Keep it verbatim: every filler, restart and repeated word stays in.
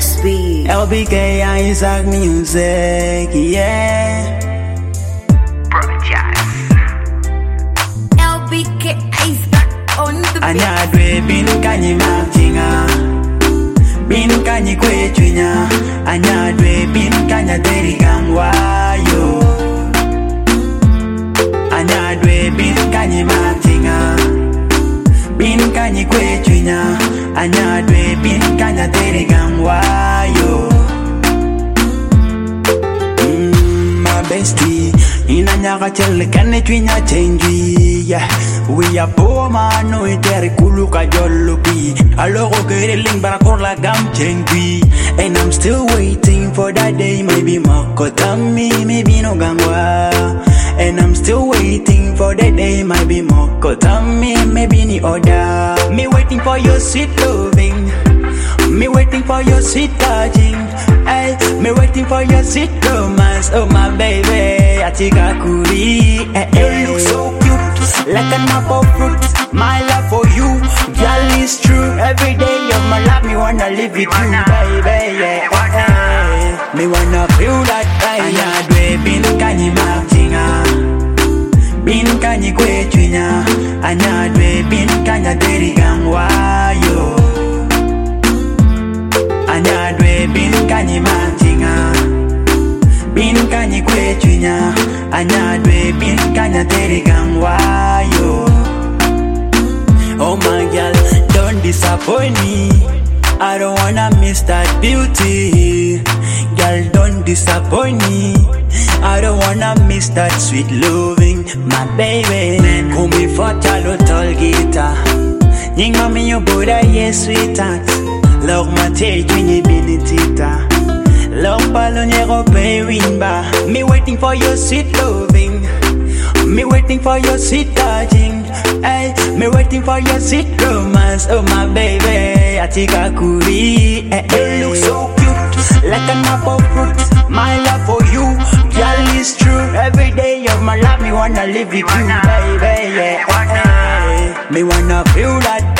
speed. L B K Isaac Music, yeah. L B K Isaac on the beat. Anyadwe bin kanyi maftinga, bin kanyi kwechunya. Anyadwe bin kanya derigangwa yo. Anyadwe bin kanyi maftinga, bin kanyi kwechunya. Anyadwe bin kanya derigangwa yo. Mm, my bestie, inanyaka chele kane twinya chengi, yeah. We are poor man, no itere kuluka jolupi. Alogo kereling barakola gam chengi. And I'm still waiting for that day, maybe makotami, maybe no gangwa. And I'm still waiting for that day, maybe makotami, maybe ni order. Me waiting for your sweet loving. Me waiting for your sweet touching. Ay, me waiting for your sweet romance. Oh my baby, atika kuri. Eh, eh. You look so cute, like an apple fruit. My love for you, girl, is true. Every day of my life, me wanna live with you, baby. Yeah, eh, eh. Me wanna feel that fire. Anyadwe bin kanyi maftinga, bin kanyi kwechunya. Anyadwe bin kanya derigangwa yo. Anyadwe bin kanyi maftinga, bin kanyi kwechunya. Anyadwe bin kanya derigangwa yo. Oh my girl, don't disappoint me. I don't wanna miss that beauty. Girl, don't disappoint me. I don't wanna miss that sweet loving, my baby. Call me for chalo tall guitar. Nying mami yo boda yes sweetheart. Log ma take when you benedita. Log palo nyego pay winba. Me waiting for your sweet loving. Me waiting for your sweet touching. Ay, me waiting for your sweet romance. Oh my baby, atika kuri. Eh, eh. You look so cute, like an apple fruit. My love for you, girl, is true. Every day of my life, me wanna live with you, baby. Yeah, eh, eh. Me wanna feel that